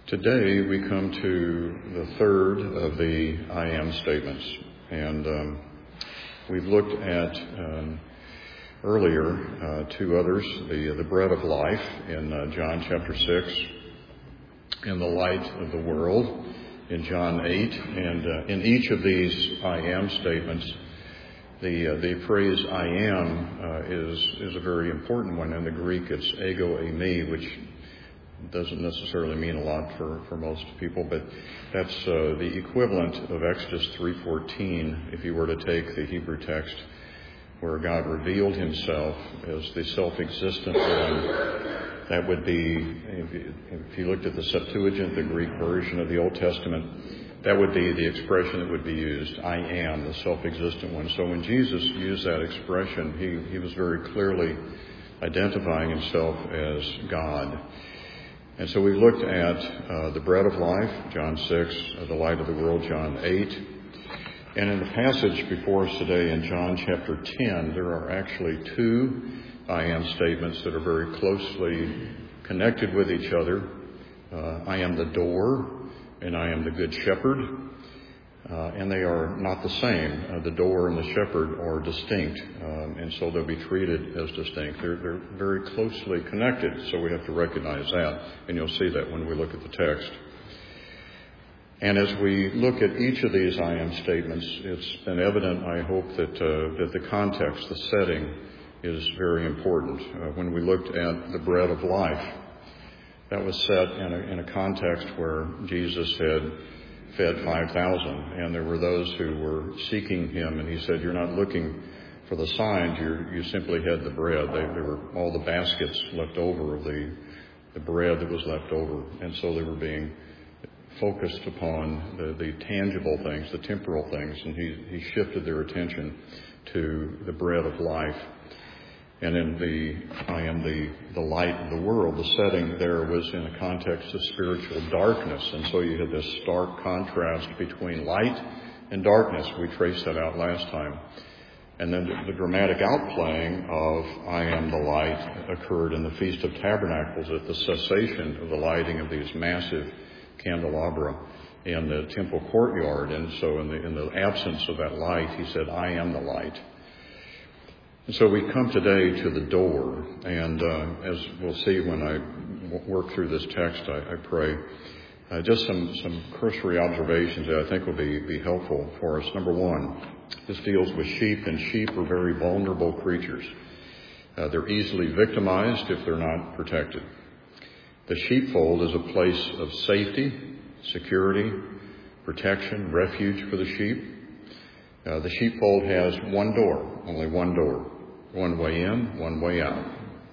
Today we come to the third of the I am statements, and we've looked at earlier two others, the bread of life in John chapter 6, and the light of the world in John 8, and in each of these I am statements, the phrase I am is a very important one. In the Greek it's ego eimi, which doesn't necessarily mean a lot for most people, but that's the equivalent of Exodus 3:14 if you were to take the Hebrew text where God revealed himself as the self-existent one. That would be, if you looked at the Septuagint, the Greek version of the Old Testament, that would be the expression that would be used, I am, the self-existent one. So when Jesus used that expression, he was very clearly identifying himself as God. And so we've looked at the bread of life, John 6, the light of the world, John 8. And in the passage before us today in John chapter 10, there are actually two I am statements that are very closely connected with each other. I am the door, and I am the good shepherd. And they are not the same. The door and the shepherd are distinct, and so they'll be treated as distinct. They're very closely connected, so we have to recognize that, and you'll see that when we look at the text. And as we look at each of these I am statements, it's been evident, I hope, that the context, the setting, is very important. When we looked at the bread of life, that was set in a context where Jesus had fed 5,000, and there were those who were seeking him, and he said, you're not looking for the signs, you simply had the bread. There were all the baskets left over of the bread that was left over, and so they were being focused upon the tangible things, the temporal things, and he shifted their attention to the bread of life. And in I am the light of the world, the setting there was in a context of spiritual darkness. And so you had this stark contrast between light and darkness. We traced that out last time. And then the dramatic outplaying of I am the light occurred in the Feast of Tabernacles at the cessation of the lighting of these massive candelabra in the temple courtyard. And so in the absence of that light, he said, I am the light. And so we come today to the door, and as we'll see when I work through this text, I pray, just some cursory observations that I think will be helpful for us. Number one, this deals with sheep, and sheep are very vulnerable creatures. They're easily victimized if they're not protected. The sheepfold is a place of safety, security, protection, refuge for the sheep. The sheepfold has one door, only one door. One way in, one way out.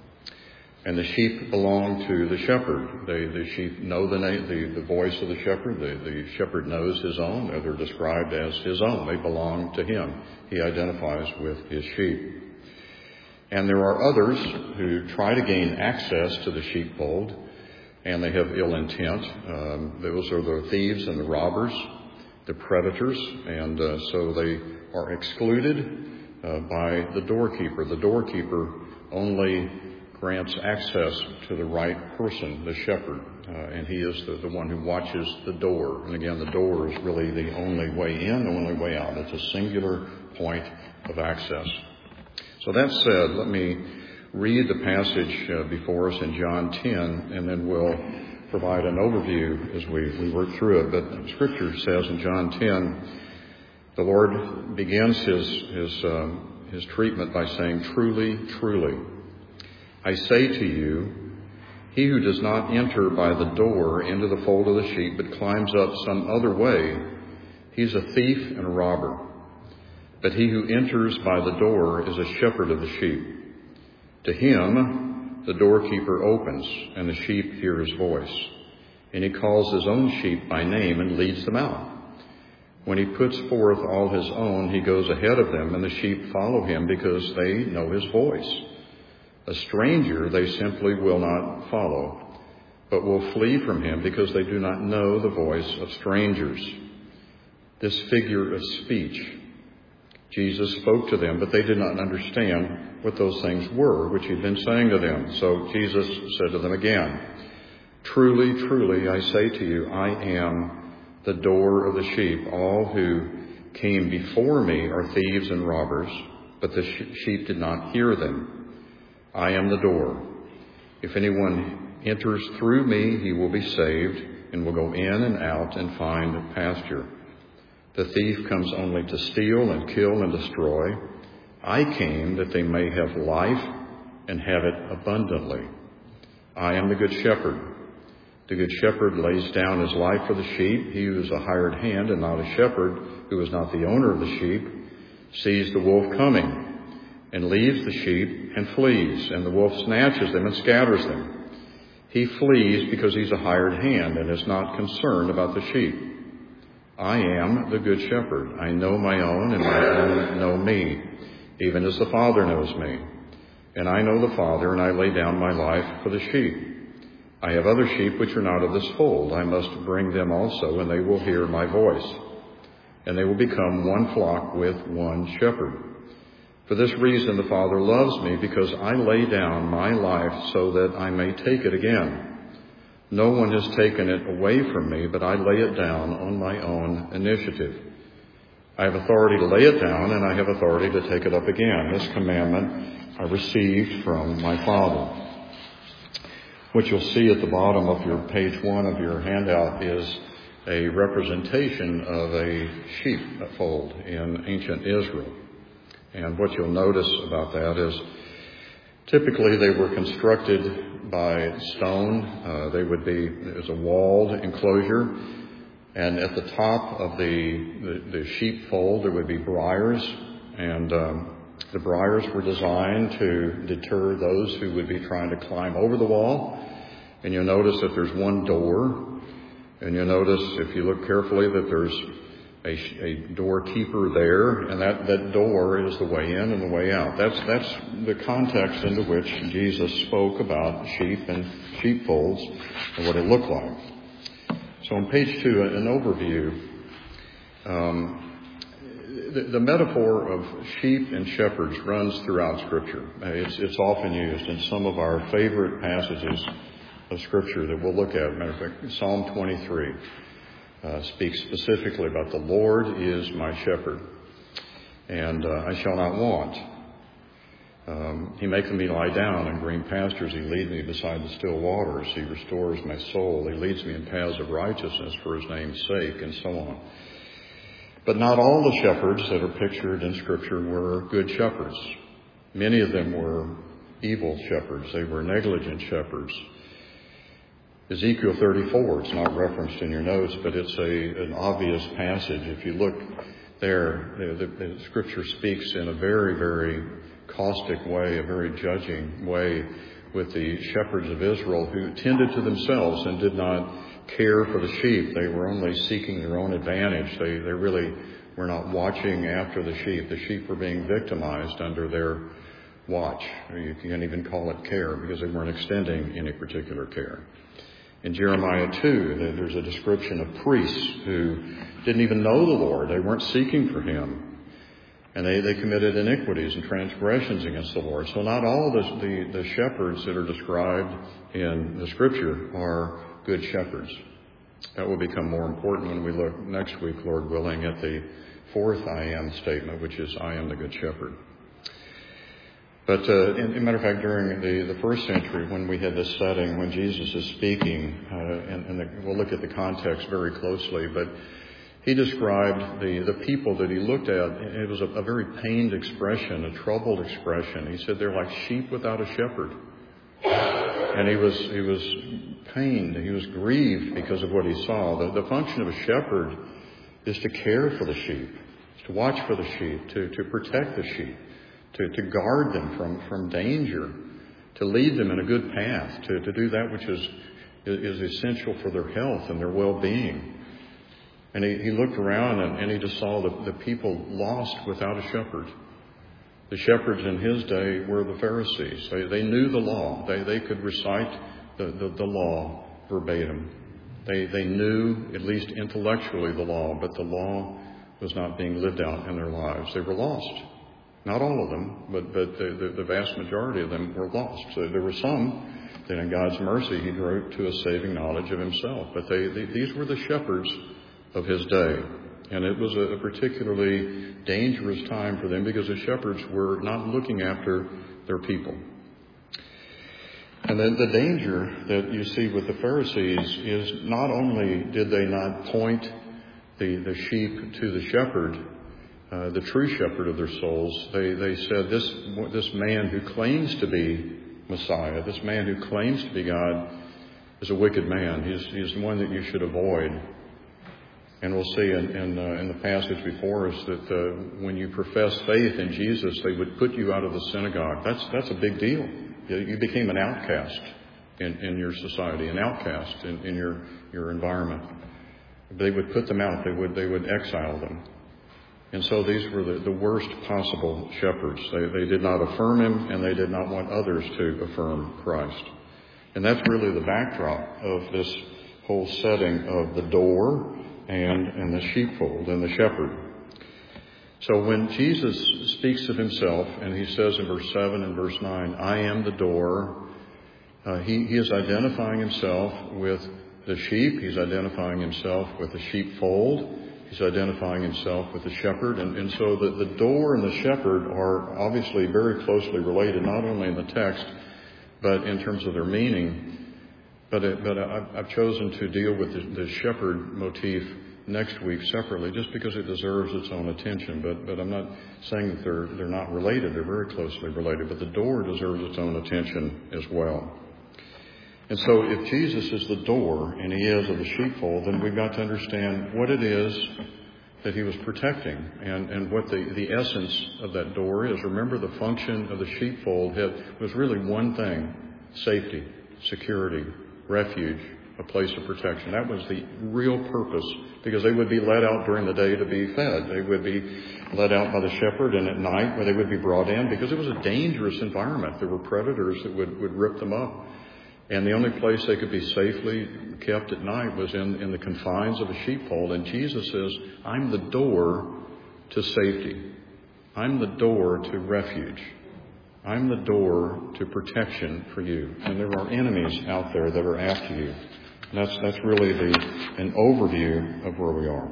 And the sheep belong to the shepherd. The sheep know the voice of the shepherd. The shepherd knows his own. They're described as his own. They belong to him. He identifies with his sheep. And there are others who try to gain access to the sheepfold, and they have ill intent. Those are the thieves and the robbers, the predators, and so they are excluded by the doorkeeper. The doorkeeper only grants access to the right person, the shepherd, and he is the one who watches the door. And again, the door is really the only way in, the only way out. It's a singular point of access. So that said, let me read the passage before us in John 10, and then we'll provide an overview as we work through it. But Scripture says in John 10, the Lord begins his treatment by saying, truly, truly, I say to you, he who does not enter by the door into the fold of the sheep, but climbs up some other way, he's a thief and a robber. But he who enters by the door is a shepherd of the sheep. To him the doorkeeper opens, and the sheep hear his voice. And he calls his own sheep by name and leads them out. When he puts forth all his own, he goes ahead of them, and the sheep follow him because they know his voice. A stranger they simply will not follow, but will flee from him because they do not know the voice of strangers. This figure of speech Jesus spoke to them, but they did not understand what those things were, which he'd been saying to them. So Jesus said to them again, Truly, truly, I say to you, I am the door of the sheep. All who came before me are thieves and robbers, but the sheep did not hear them. I am the door. If anyone enters through me, he will be saved and will go in and out and find pasture. The thief comes only to steal and kill and destroy. I came that they may have life and have it abundantly. I am the good shepherd. The good shepherd lays down his life for the sheep. He who is a hired hand and not a shepherd, who is not the owner of the sheep, sees the wolf coming and leaves the sheep and flees, and the wolf snatches them and scatters them. He flees because he's a hired hand and is not concerned about the sheep. I am the good shepherd. I know my own, and my own know me, even as the Father knows me. And I know the Father, and I lay down my life for the sheep. I have other sheep which are not of this fold. I must bring them also, and they will hear my voice. And they will become one flock with one shepherd. For this reason the Father loves me, because I lay down my life so that I may take it again. No one has taken it away from me, but I lay it down on my own initiative. I have authority to lay it down, and I have authority to take it up again. This commandment I received from my Father. What you'll see at the bottom of your page 1 of your handout is a representation of a sheepfold in ancient Israel. And what you'll notice about that is typically they were constructed by stone. It was a walled enclosure. And at the top of the sheepfold, there would be briars. And the briars were designed to deter those who would be trying to climb over the wall. And you'll notice that there's one door. And you'll notice, if you look carefully, that there's a doorkeeper there, and that door is the way in and the way out. That's the context into which Jesus spoke about sheep and sheepfolds and what it looked like. So on page 2, an overview. The metaphor of sheep and shepherds runs throughout Scripture. It's often used in some of our favorite passages of Scripture that we'll look at. Matter of fact, Psalm 23. Speaks specifically about the Lord is my shepherd, and I shall not want. He maketh me lie down in green pastures. He leads me beside the still waters. He restores my soul. He leads me in paths of righteousness for his name's sake, and so on. But not all the shepherds that are pictured in Scripture were good shepherds. Many of them were evil shepherds. They were negligent shepherds. Ezekiel 34, it's not referenced in your notes, but it's an obvious passage. If you look there, the Scripture speaks in a very, very caustic way, a very judging way with the shepherds of Israel who tended to themselves and did not care for the sheep. They were only seeking their own advantage. They really were not watching after the sheep. The sheep were being victimized under their watch. You can't even call it care, because they weren't extending any particular care. In Jeremiah 2, there's a description of priests who didn't even know the Lord. They weren't seeking for him. And they committed iniquities and transgressions against the Lord. So not all the shepherds that are described in the Scripture are good shepherds. That will become more important when we look next week, Lord willing, at the fourth I am statement, which is I am the good shepherd. But in a matter of fact, during the first century, when we had this setting, when Jesus is speaking, and we'll look at the context very closely, but he described the people that he looked at. It was a very pained expression, a troubled expression. He said they're like sheep without a shepherd. And he was pained. He was grieved because of what he saw. The function of a shepherd is to care for the sheep, to watch for the sheep, to protect the sheep, to guard them from danger, to lead them in a good path, to do that which is essential for their health and their well-being. And he looked around and he just saw the people lost without a shepherd. The shepherds in his day were the Pharisees. They knew the law. They could recite the law verbatim. They knew, at least intellectually, the law, but the law was not being lived out in their lives. They were lost. Not all of them, but the vast majority of them were lost. So there were some then in God's mercy he drew to a saving knowledge of himself. But these were the shepherds of his day. And it was a particularly dangerous time for them because the shepherds were not looking after their people. And then the danger that you see with the Pharisees is not only did they not point the sheep to the shepherd, the true shepherd of their souls, they said, this man who claims to be Messiah, this man who claims to be God, is a wicked man. He's one that you should avoid. And we'll see in the passage before us that when you profess faith in Jesus, they would put you out of the synagogue. That's a big deal. You became an outcast in your society, an outcast in your environment. They would put them out. They would exile them. And so these were the worst possible shepherds. They did not affirm him, and they did not want others to affirm Christ. And that's really the backdrop of this whole setting of the door and the sheepfold and the shepherd. So when Jesus speaks of himself, and he says in verse 7 and verse 9, I am the door, he is identifying himself with the sheep. He's identifying himself with the sheepfold. He's identifying himself with the shepherd. And so the door and the shepherd are obviously very closely related, not only in the text, but in terms of their meaning. But I've chosen to deal with the shepherd motif next week separately, just because it deserves its own attention. But I'm not saying that they're not related. They're very closely related. But the door deserves its own attention as well. And so if Jesus is the door, and he is of the sheepfold, then we've got to understand what it is that he was protecting and what the essence of that door is. Remember, the function of the sheepfold was really one thing: safety, security, refuge, a place of protection. That was the real purpose, because they would be let out during the day to be fed. They would be let out by the shepherd, and at night where they would be brought in, because it was a dangerous environment. There were predators that would rip them up. And the only place they could be safely kept at night was in the confines of a sheepfold. And Jesus says, I'm the door to safety. I'm the door to refuge. I'm the door to protection for you. And there are enemies out there that are after you. And that's really an overview of where we are.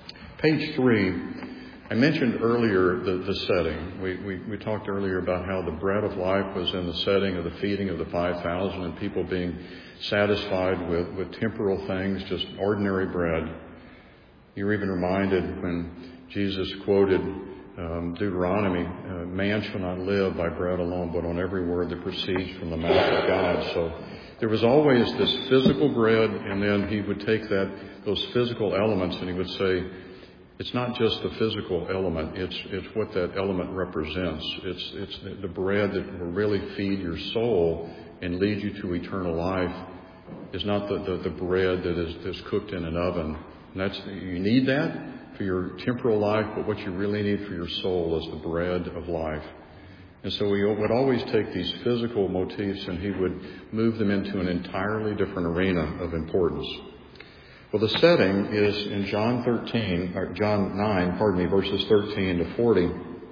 Page 3. I mentioned earlier the setting. We talked earlier about how the bread of life was in the setting of the feeding of the 5,000 and people being satisfied with temporal things, just ordinary bread. You're even reminded when Jesus quoted Deuteronomy, man shall not live by bread alone, but on every word that proceeds from the mouth of God. So there was always this physical bread, and then he would take those physical elements and he would say, it's not just the physical element, it's what that element represents. It's the bread that will really feed your soul and lead you to eternal life. Is not the bread that is cooked in an oven. And you need that for your temporal life, but what you really need for your soul is the bread of life. And so he would always take these physical motifs and he would move them into an entirely different arena of importance. Well, the setting is in John 9, verses 13 to 40.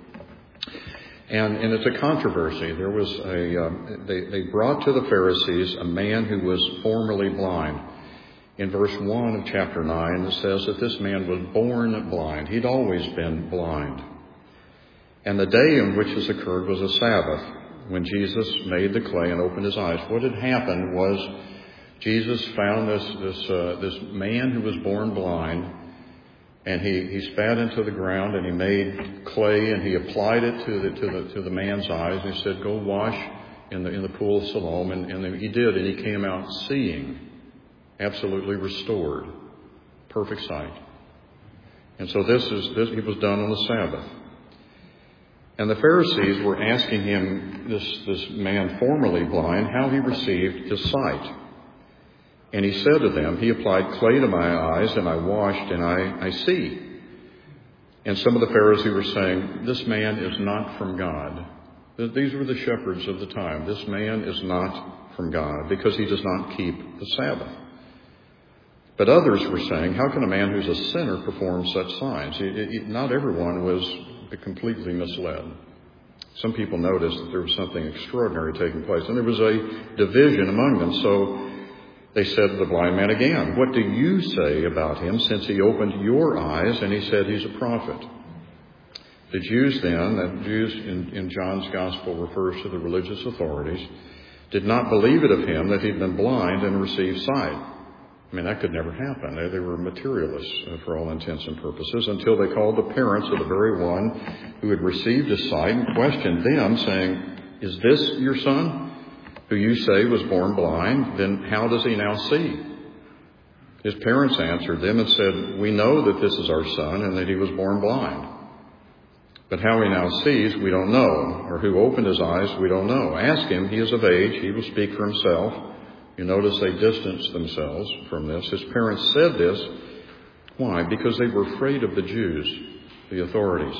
And it's a controversy. There was they brought to the Pharisees a man who was formerly blind. In verse 1 of chapter 9, it says that this man was born blind. He'd always been blind. And the day in which this occurred was a Sabbath, when Jesus made the clay and opened his eyes. What had happened was Jesus found this man who was born blind, and he spat into the ground and he made clay and he applied it to the man's eyes, and he said, "Go wash in the pool of Siloam," and he did, and he came out seeing, absolutely restored, perfect sight. And so this he was done on the Sabbath. And the Pharisees were asking him, this man formerly blind, how he received his sight. And he said to them, he applied clay to my eyes, and I washed, and I see. And some of the Pharisees were saying, this man is not from God. These were the shepherds of the time. This man is not from God because he does not keep the Sabbath. But others were saying, how can a man who's a sinner perform such signs? Not everyone was completely misled. Some people noticed that there was something extraordinary taking place, and there was a division among them. So they said to the blind man again, "What do you say about him, since he opened your eyes?" And he said, "He's a prophet." The Jews then, that Jews in John's gospel refers to the religious authorities, did not believe it of him that he'd been blind and received sight. I mean, that could never happen. They were materialists for all intents and purposes, until they called the parents of the very one who had received his sight and questioned them, saying, "Is this your son, who you say was born blind? Then how does he now see?" His parents answered them and said, "We know that this is our son and that he was born blind. But how he now sees, we don't know, or who opened his eyes, we don't know. Ask him, he is of age, he will speak for himself." You notice they distanced themselves from this. His parents said this. Why? Because they were afraid of the Jews, the authorities,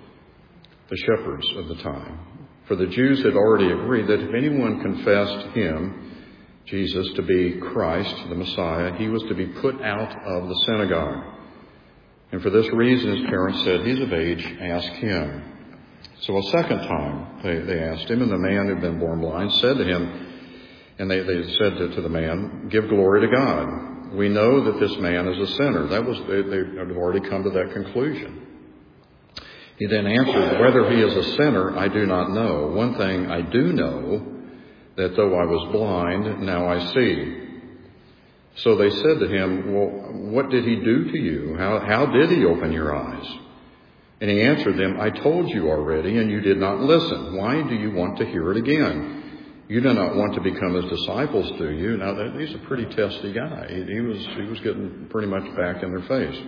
the shepherds of the time. For the Jews had already agreed that if anyone confessed him, Jesus, to be Christ, the Messiah, he was to be put out of the synagogue. And for this reason, his parents said, "He's of age, ask him." So a second time they asked him, and the man who had been born blind said to him, and they said to the man, "Give glory to God. We know that this man is a sinner." They had already come to that conclusion. He then answered, "Whether he is a sinner, I do not know. One thing I do know, that though I was blind, now I see." So they said to him, "Well, what did he do to you? How did he open your eyes?" And he answered them, "I told you already, and you did not listen. Why do you want to hear it again? You do not want to become his disciples, do you?" Now, he's a pretty testy guy. He was getting pretty much back in their face.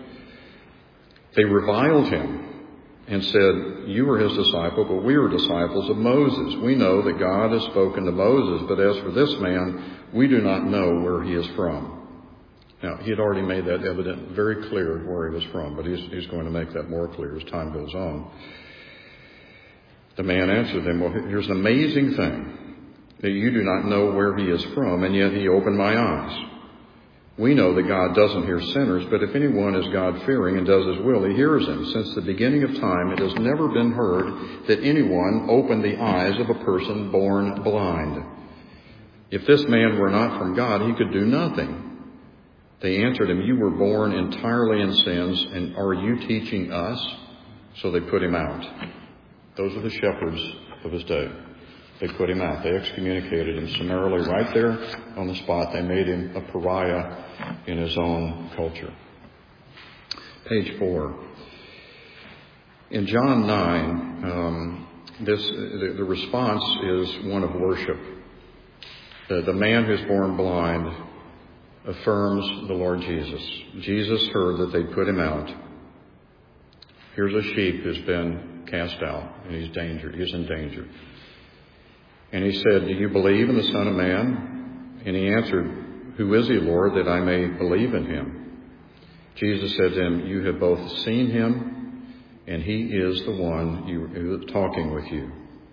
They reviled him and said, "You are his disciple, but we are disciples of Moses. We know that God has spoken to Moses, but as for this man, we do not know where he is from." Now, he had already made that evident, very clear where he was from, but he's going to make that more clear as time goes on. The man answered them, "Well, here's an amazing thing, that you do not know where he is from, and yet he opened my eyes. We know that God doesn't hear sinners, but if anyone is God-fearing and does his will, he hears him. Since the beginning of time, it has never been heard that anyone opened the eyes of a person born blind. If this man were not from God, he could do nothing." They answered him, "You were born entirely in sins, and are you teaching us?" So they put him out. Those are the shepherds of his day. They put him out. They excommunicated him summarily right there on the spot. They made him a pariah in his own culture. Page 4. In John 9, the response is one of worship. The man who's born blind affirms the Lord Jesus. Jesus heard that they'd put him out. Here's a sheep who's been cast out, and he's in danger. And he said, "Do you believe in the Son of Man?" And he answered, "Who is he, Lord, that I may believe in him?" Jesus said to him, "You have both seen him, and he is the one who is talking with you."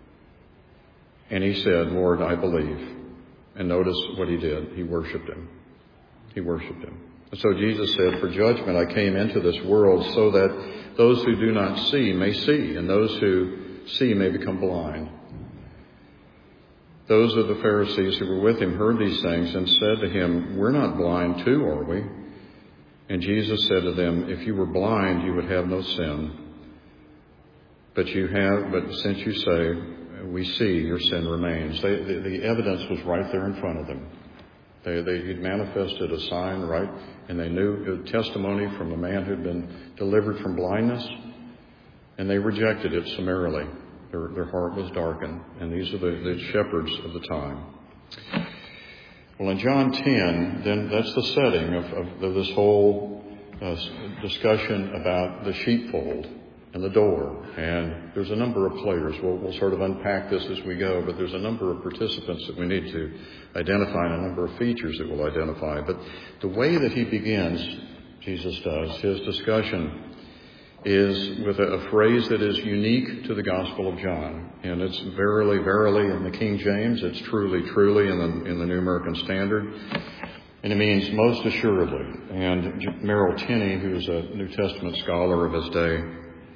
And he said, "Lord, I believe." And notice what he did. He worshiped him. He worshiped him. And so Jesus said, "For judgment I came into this world, so that those who do not see may see, and those who see may become blind." Those of the Pharisees who were with him heard these things and said to him, "We're not blind too, are we?" And Jesus said to them, "If you were blind, you would have no sin. But since you say, 'We see,' your sin remains." The evidence was right there in front of them. He'd manifested a sign, right? And they knew the testimony from a man who'd been delivered from blindness, and they rejected it summarily. Their heart was darkened, and these are the shepherds of the time. Well, in John 10, then that's the setting of this whole discussion about the sheepfold and the door. And there's a number of players. We'll sort of unpack this as we go, but there's a number of participants that we need to identify and a number of features that we'll identify. But the way that he begins, Jesus does, his discussion is with a phrase that is unique to the Gospel of John. And it's verily, verily in the King James. It's truly, truly in the New American Standard. And it means most assuredly. And Merrill Tenney, who's a New Testament scholar of his day,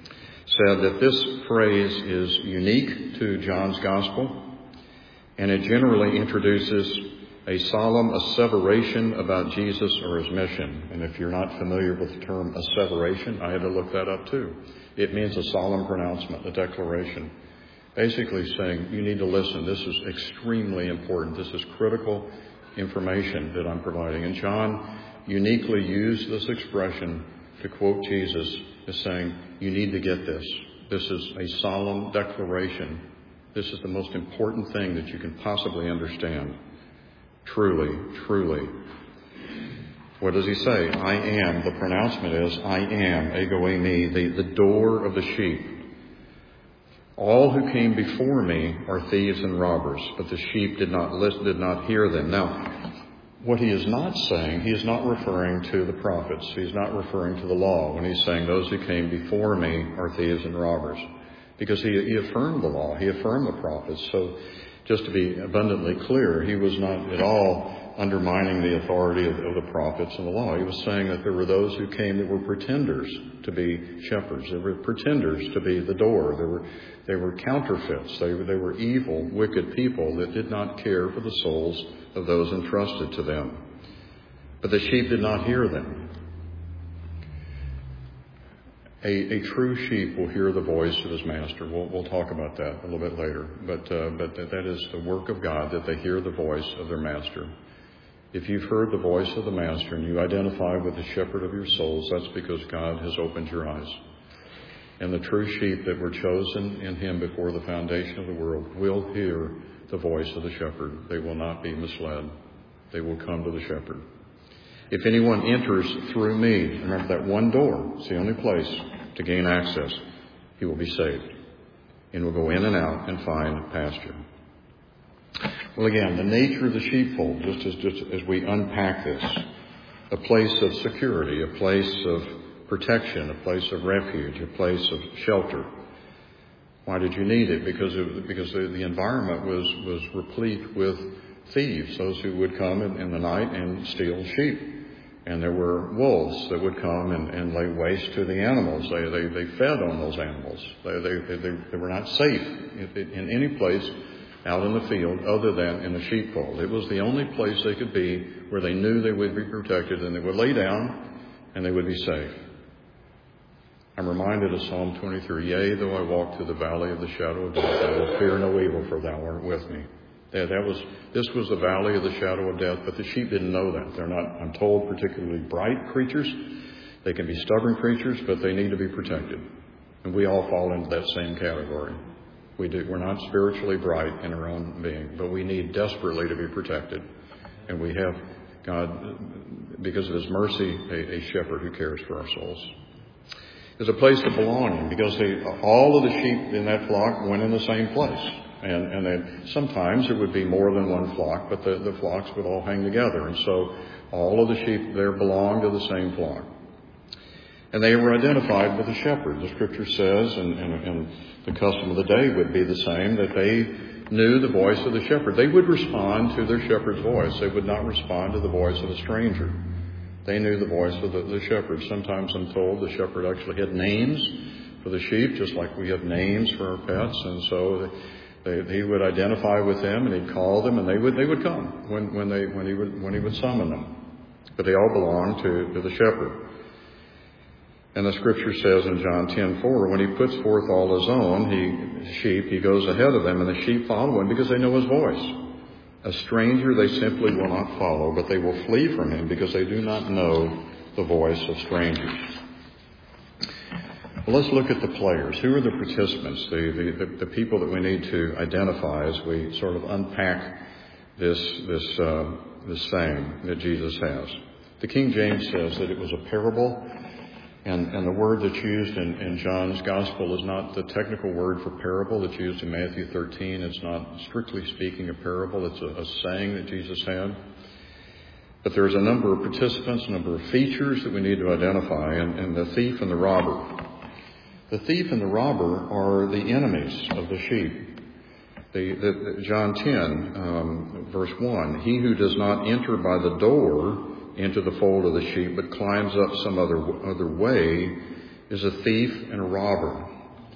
said that this phrase is unique to John's Gospel, and it generally introduces a solemn asseveration about Jesus or his mission. And if you're not familiar with the term asseveration, I had to look that up too. It means a solemn pronouncement, a declaration. Basically saying, you need to listen. This is extremely important. This is critical information that I'm providing. And John uniquely used this expression to quote Jesus as saying, you need to get this. This is a solemn declaration. This is the most important thing that you can possibly understand. Truly, truly. What does he say? I am. The pronouncement is, I am, ego eimi, the door of the sheep. All who came before me are thieves and robbers, but the sheep did not hear them. Now, what he is not saying, he is not referring to the prophets. He's not referring to the law when he's saying those who came before me are thieves and robbers. Because he affirmed the law. He affirmed the prophets. So just to be abundantly clear, he was not at all undermining the authority of the prophets and the law. He was saying that there were those who came that were pretenders to be shepherds. They were pretenders to be the door. They were counterfeits. They were evil, wicked people that did not care for the souls of those entrusted to them. But the sheep did not hear them. A true sheep will hear the voice of his master. We'll talk about that a little bit later. But that is the work of God, that they hear the voice of their master. If you've heard the voice of the master and you identify with the shepherd of your souls, that's because God has opened your eyes. And the true sheep that were chosen in him before the foundation of the world will hear the voice of the shepherd. They will not be misled. They will come to the shepherd. If anyone enters through me, remember that one door, it's the only place to gain access, he will be saved and will go in and out and find pasture. Well, again, the nature of the sheepfold, just as we unpack this, a place of security, a place of protection, a place of refuge, a place of shelter. Why did you need it? Because the environment was replete with thieves, those who would come in the night and steal sheep. And there were wolves that would come and lay waste to the animals. They fed on those animals. They were not safe in any place out in the field other than in a sheepfold. It was the only place they could be where they knew they would be protected, and they would lay down and they would be safe. I'm reminded of Psalm 23. Yea, though I walk through the valley of the shadow of death, I will fear no evil, for thou art with me. This was the valley of the shadow of death, but the sheep didn't know that. They're not, I'm told, particularly bright creatures. They can be stubborn creatures, but they need to be protected. And we all fall into that same category. We do. We're not spiritually bright in our own being, but we need desperately to be protected. And we have God, because of his mercy, a shepherd who cares for our souls. There's a place of belonging, because all of the sheep in that flock went in the same place. And then sometimes it would be more than one flock, but the flocks would all hang together. And so all of the sheep there belonged to the same flock. And they were identified with the shepherd. The scripture says, and the custom of the day would be the same, that they knew the voice of the shepherd. They would respond to their shepherd's voice. They would not respond to the voice of a stranger. They knew the voice of the shepherd. Sometimes I'm told the shepherd actually had names for the sheep, just like we have names for our pets. And so he would identify with them, and he'd call them, and they would come when he would summon them. But they all belonged to the shepherd. And the scripture says in John 10:4, when he puts forth all his own sheep, he goes ahead of them, and the sheep follow him because they know his voice. A stranger they simply will not follow, but they will flee from him because they do not know the voice of strangers. Well, let's look at the players. Who are the participants, the people that we need to identify as we sort of unpack this saying that Jesus has? The King James says that it was a parable, and the word that's used in John's Gospel is not the technical word for parable that's used in Matthew 13. It's not, strictly speaking, a parable. It's a saying that Jesus had. But there's a number of participants, a number of features that we need to identify, and the thief and the robber. The thief and the robber are the enemies of the sheep. John 10, verse 1, he who does not enter by the door into the fold of the sheep, but climbs up some other way, is a thief and a robber.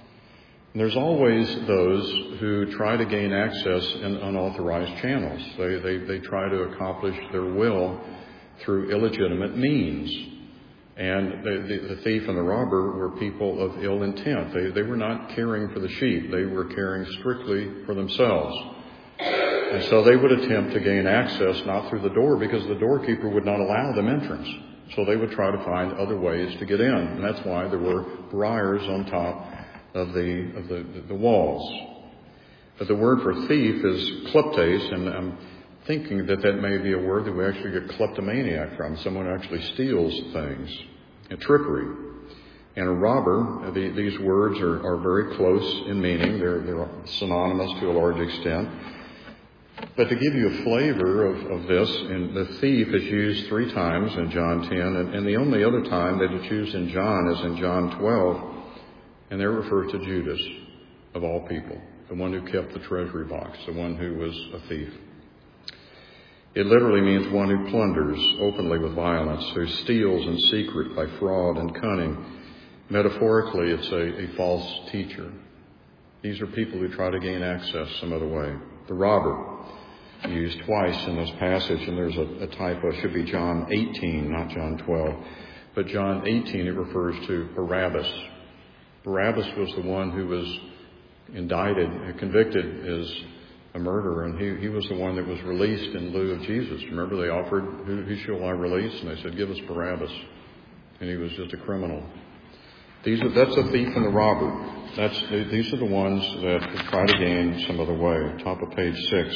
And there's always those who try to gain access in unauthorized channels. They try to accomplish their will through illegitimate means. And the thief and the robber were people of ill intent. They were not caring for the sheep. They were caring strictly for themselves. And so they would attempt to gain access not through the door, because the doorkeeper would not allow them entrance. So they would try to find other ways to get in. And that's why there were briars on top of the walls. But the word for thief is kleptes, and I'm thinking that may be a word that we actually get kleptomaniac from, someone who actually steals things, and trickery. And a robber, these words are very close in meaning. They're synonymous to a large extent. But to give you a flavor of this, and the thief is used 3 times in John 10, and the only other time that it's used in John is in John 12, and they refer to Judas, of all people, the one who kept the treasury box, the one who was a thief. It literally means one who plunders openly with violence, who steals in secret by fraud and cunning. Metaphorically, it's a false teacher. These are people who try to gain access some other way. The robber, used twice in this passage, and there's a typo. It should be John 18, not John 12. But John 18, it refers to Barabbas. Barabbas was the one who was indicted, convicted as a murderer, and he was the one that was released in lieu of Jesus. Remember, they offered, who shall I release? And they said, give us Barabbas. And he was just a criminal. That's the thief and the robber. These are the ones that try to gain some other way. Top of page 6.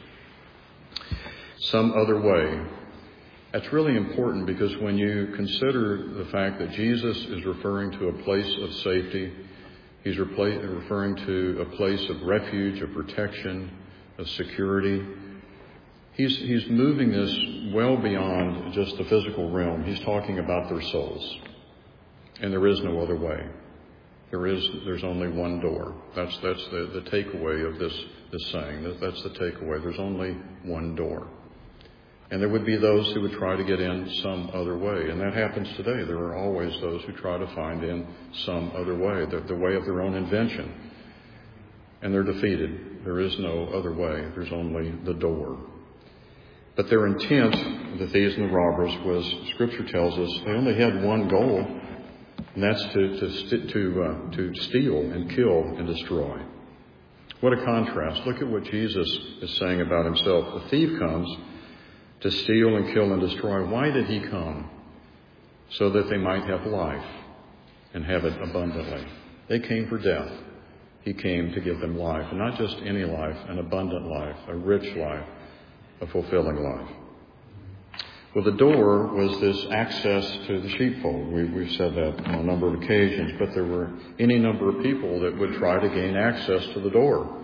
Some other way. That's really important, because when you consider the fact that Jesus is referring to a place of safety, he's referring to a place of refuge, of protection, of security. He's moving this well beyond just the physical realm. He's talking about their souls. And there is no other way. There's only one door. That's the takeaway of this saying. That's the takeaway. There's only one door. And there would be those who would try to get in some other way. And that happens today. There are always those who try to find in some other way, the way of their own invention. And they're defeated. There is no other way. There's only the door. But their intent, the thieves and the robbers, was, Scripture tells us, they only had one goal, and that's to steal and kill and destroy. What a contrast. Look at what Jesus is saying about himself. The thief comes to steal and kill and destroy. Why did he come? So that they might have life and have it abundantly. They came for death. He came to give them life, and not just any life, an abundant life, a rich life, a fulfilling life. Well, the door was this access to the sheepfold. We've said that on a number of occasions, but there were any number of people that would try to gain access to the door.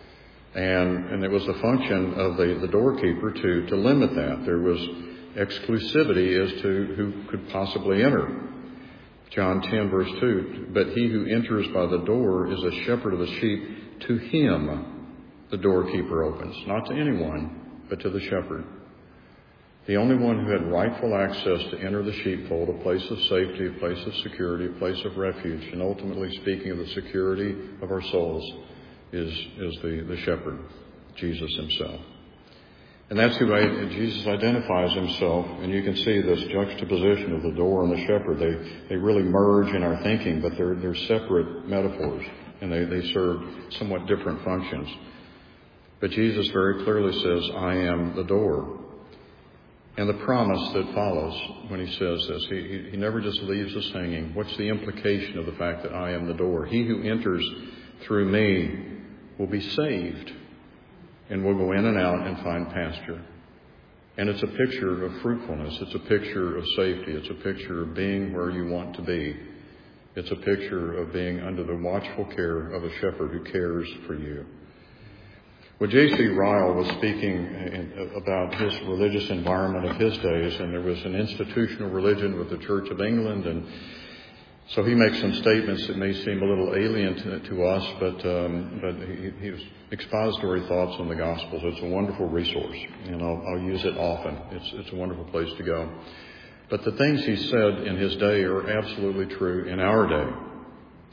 And it was the function of the doorkeeper to limit that. There was exclusivity as to who could possibly enter. John 10, verse 2, but he who enters by the door is a shepherd of the sheep. To him the doorkeeper opens, not to anyone, but to the shepherd. The only one who had rightful access to enter the sheepfold, a place of safety, a place of security, a place of refuge, and ultimately speaking of the security of our souls, is the shepherd, Jesus himself. And that's who Jesus identifies himself. And you can see this juxtaposition of the door and the shepherd. They really merge in our thinking, but they're separate metaphors, and they serve somewhat different functions. But Jesus very clearly says, I am the door. And the promise that follows when he says this, he never just leaves us hanging. What's the implication of the fact that I am the door? He who enters through me will be saved and will go in and out and find pasture. And it's a picture of fruitfulness. It's a picture of safety. It's a picture of being where you want to be. It's a picture of being under the watchful care of a shepherd who cares for you. Well, J.C. Ryle was speaking about his religious environment of his days, and there was an institutional religion with the Church of England, and so he makes some statements that may seem a little alien to us, but he was expository thoughts on the Gospels. It's a wonderful resource, and I'll use it often. It's a wonderful place to go. But the things he said in his day are absolutely true in our day.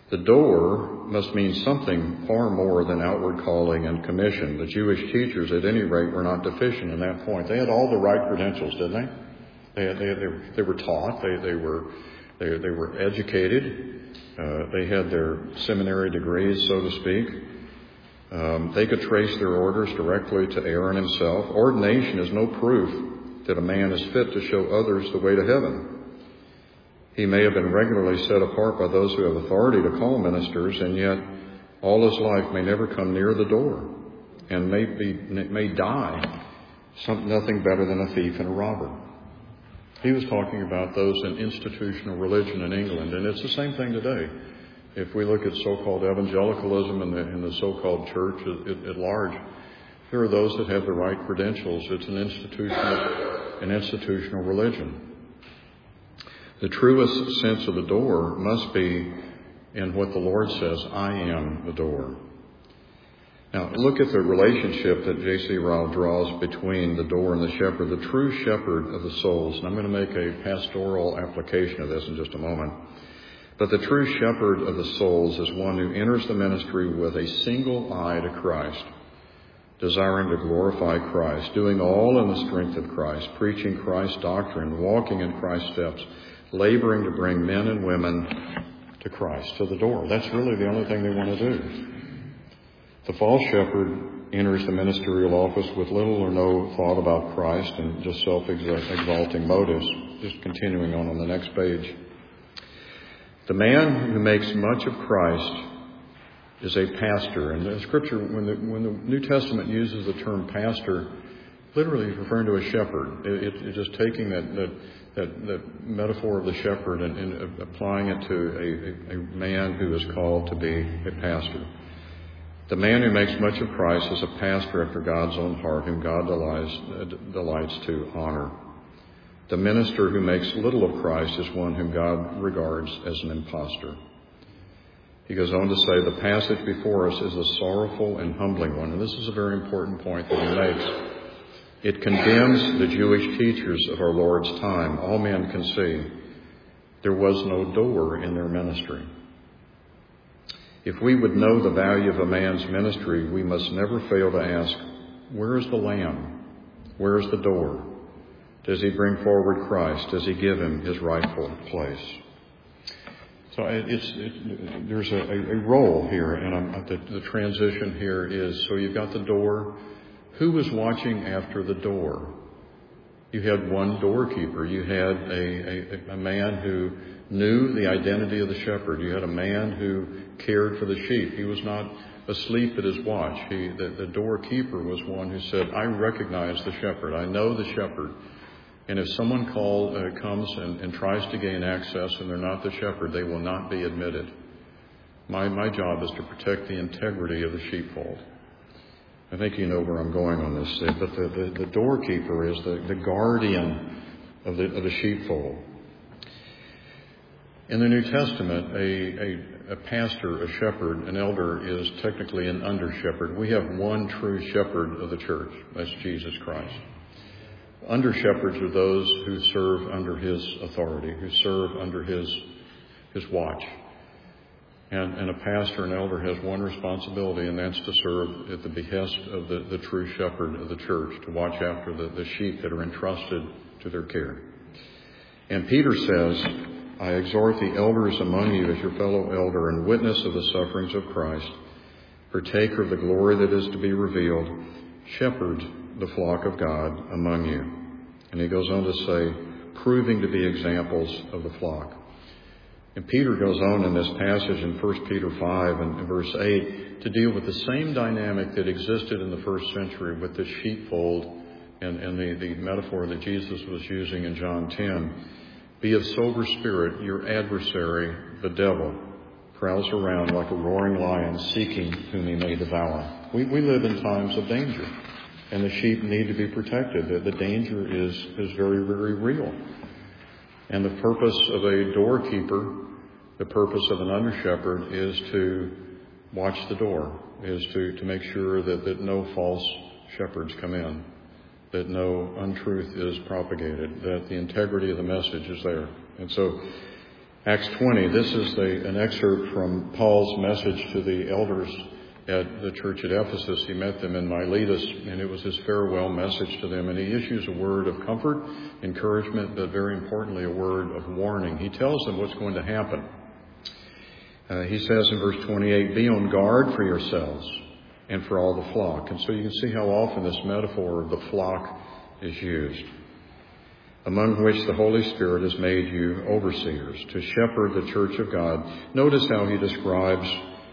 The door must mean something far more than outward calling and commission. The Jewish teachers, at any rate, were not deficient in that point. They had all the right credentials, didn't they? They were taught. They were educated. They had their seminary degrees, so to speak. They could trace their orders directly to Aaron himself. Ordination is no proof that a man is fit to show others the way to heaven. He may have been regularly set apart by those who have authority to call ministers, and yet all his life may never come near the door and may die nothing better than a thief and a robber. He was talking about those in institutional religion in England, and it's the same thing today. If we look at so-called evangelicalism in the so-called church at large, there are those that have the right credentials. It's an institutional religion. The truest sense of the door must be in what the Lord says, I am the door. Now, look at the relationship that J.C. Ryle draws between the door and the shepherd, the true shepherd of the souls. And I'm going to make a pastoral application of this in just a moment. But the true shepherd of the souls is one who enters the ministry with a single eye to Christ, desiring to glorify Christ, doing all in the strength of Christ, preaching Christ's doctrine, walking in Christ's steps, laboring to bring men and women to Christ, to the door. That's really the only thing they want to do. The false shepherd enters the ministerial office with little or no thought about Christ and just self-exalting motives. Just continuing on the next page. The man who makes much of Christ is a pastor. And the Scripture, when the New Testament uses the term pastor, literally referring to a shepherd. It's just taking that metaphor of the shepherd and applying it to a man who is called to be a pastor. The man who makes much of Christ is a pastor after God's own heart, whom God delights to honor. The minister who makes little of Christ is one whom God regards as an impostor. He goes on to say, the passage before us is a sorrowful and humbling one. And this is a very important point that he makes. It condemns the Jewish teachers of our Lord's time. All men can see there was no door in their ministry. If we would know the value of a man's ministry, we must never fail to ask, where is the lamb? Where is the door? Does he bring forward Christ? Does he give him his rightful place? So there's a role here, and the transition here is, so you've got the door. Who was watching after the door? You had one doorkeeper. You had a man who knew the identity of the shepherd. You had a man who cared for the sheep. He was not asleep at his watch. The doorkeeper was one who said, I recognize the shepherd. I know the shepherd. And if someone comes and tries to gain access and they're not the shepherd, they will not be admitted. My job is to protect the integrity of the sheepfold. I think you know where I'm going on this. But the doorkeeper is the guardian of the sheepfold. In the New Testament, a pastor, a shepherd, an elder is technically an under-shepherd. We have one true shepherd of the church. That's Jesus Christ. Under-shepherds are those who serve under his authority, who serve under his watch. And a pastor, an elder, has one responsibility, and that's to serve at the behest of the true shepherd of the church, to watch after the sheep that are entrusted to their care. And Peter says, I exhort the elders among you as your fellow elder and witness of the sufferings of Christ, partaker of the glory that is to be revealed, shepherd the flock of God among you. And he goes on to say, proving to be examples of the flock. And Peter goes on in this passage in 1 Peter 5 and verse 8 to deal with the same dynamic that existed in the first century with the sheepfold and the metaphor that Jesus was using in John 10. Be of sober spirit, your adversary, the devil, prowls around like a roaring lion seeking whom he may devour. We live in times of danger, and the sheep need to be protected. The danger is very, very real. And the purpose of a doorkeeper, the purpose of an under-shepherd is to watch the door, is to make sure that no false shepherds come in, that no untruth is propagated, that the integrity of the message is there. And so Acts 20, this is an excerpt from Paul's message to the elders at the church at Ephesus. He met them in Miletus, and it was his farewell message to them. And he issues a word of comfort, encouragement, but very importantly, a word of warning. He tells them what's going to happen. He says in verse 28, "Be on guard for yourselves and for all the flock." And so you can see how often this metaphor of the flock is used, among which the Holy Spirit has made you overseers, to shepherd the church of God. Notice how he describes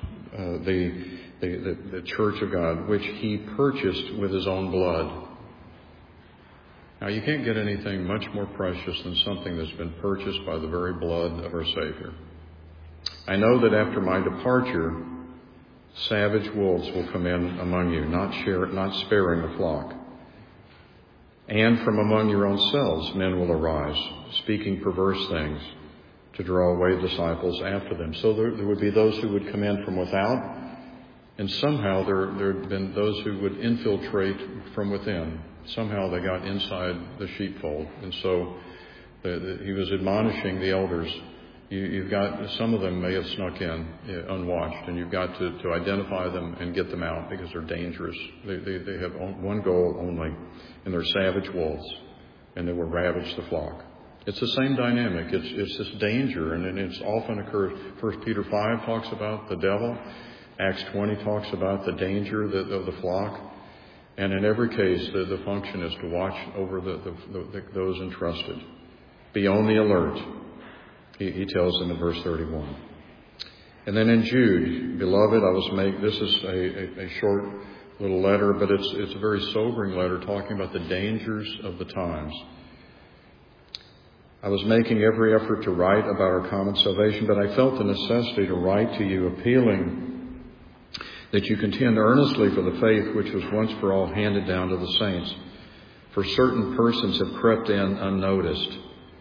the church of God, which he purchased with his own blood. Now, you can't get anything much more precious than something that's been purchased by the very blood of our Savior. "I know that after my departure, savage wolves will come in among you, not sparing the flock. And from among your own selves men will arise, speaking perverse things, to draw away disciples after them." So there would be those who would come in from without, and somehow there had been those who would infiltrate from within. Somehow they got inside the sheepfold. And so he was admonishing the elders, you've got, some of them may have snuck in unwatched, and you've got to identify them and get them out because they're dangerous. They have one goal only, and they're savage wolves, and they will ravage the flock. It's the same dynamic. It's this danger, and it's often occurs. 1 Peter 5 talks about the devil. Acts 20 talks about the danger of the flock. And in every case, the function is to watch over those entrusted. Be on the alert, he tells them in verse 31. And then in Jude, "Beloved, this is a short little letter, but it's a very sobering letter talking about the dangers of the times. "I was making every effort to write about our common salvation, but I felt the necessity to write to you, appealing that you contend earnestly for the faith which was once for all handed down to the saints. For certain persons have crept in unnoticed,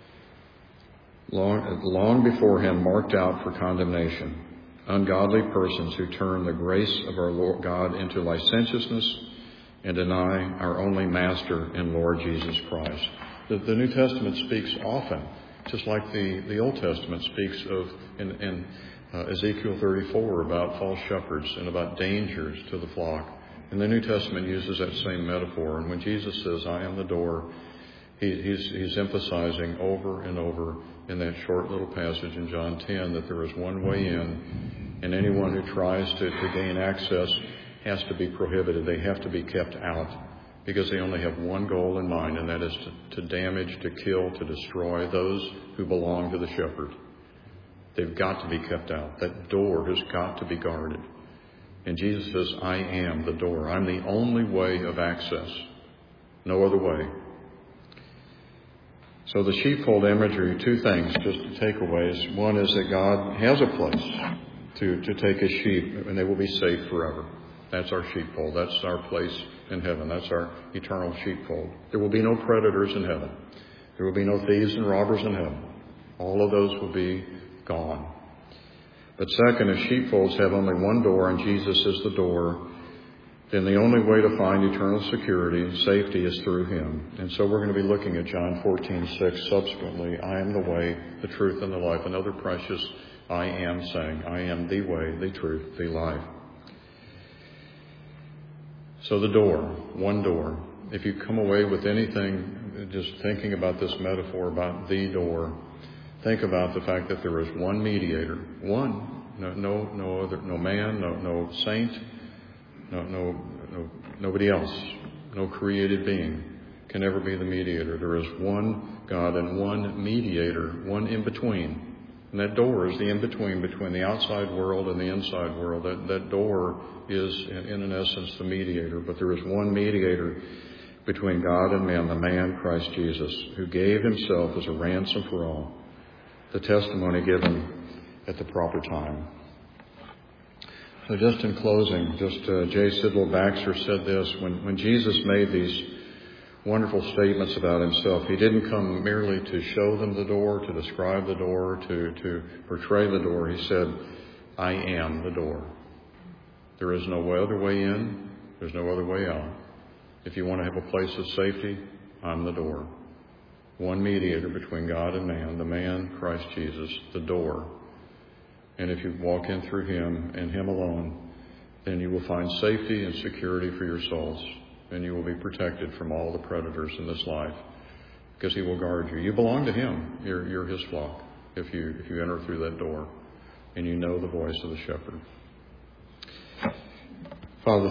long beforehand marked out for condemnation, ungodly persons who turn the grace of our Lord God into licentiousness and deny our only Master and Lord Jesus Christ." The New Testament speaks often, just like the Old Testament speaks of in Ezekiel 34 about false shepherds and about dangers to the flock. And the New Testament uses that same metaphor. And when Jesus says, "I am the door," he's emphasizing over and over in that short little passage in John 10 that there is one way in, and anyone who tries to gain access has to be prohibited. They have to be kept out, because they only have one goal in mind, and that is to damage, to kill, to destroy those who belong to the shepherd. They've got to be kept out. That door has got to be guarded. And Jesus says, "I am the door. I'm the only way of access. No other way." So the sheepfold imagery, two things, just takeaways. One is that God has a place to take his sheep, and they will be safe forever. That's our sheepfold. That's our place in heaven. That's our eternal sheepfold. There will be no predators in heaven. There will be no thieves and robbers in heaven. All of those will be gone. But second, if sheepfolds have only one door and Jesus is the door, then the only way to find eternal security and safety is through him. And so we're going to be looking at John 14:6 subsequently. "I am the way, the truth, and the life." Another precious "I am" saying. I am the way, the truth, the life. So the door, one door. If you come away with anything, just thinking about this metaphor about the door, think about the fact that there is one mediator, one, no other, no man, no saint, nobody else, no created being can ever be the mediator. There is one God and one mediator, one in between. And that door is the in-between between the outside world and the inside world. That door is, in essence, the mediator. But there is one mediator between God and man, the man Christ Jesus, who gave himself as a ransom for all. The testimony given at the proper time. So just in closing, J. Sidlow Baxter said this, when Jesus made these wonderful statements about himself, he didn't come merely to show them the door, to describe the door, to portray the door. He said, "I am the door. There is no other way in. There's no other way out. If you want to have a place of safety, I'm the door. one mediator between God and man, the man, Christ Jesus, the door. And if you walk in through him and him alone, then you will find safety and security for your souls, and you will be protected from all the predators in this life, because he will guard you. You belong to him. You're his flock if you enter through that door, and you know the voice of the shepherd. Father,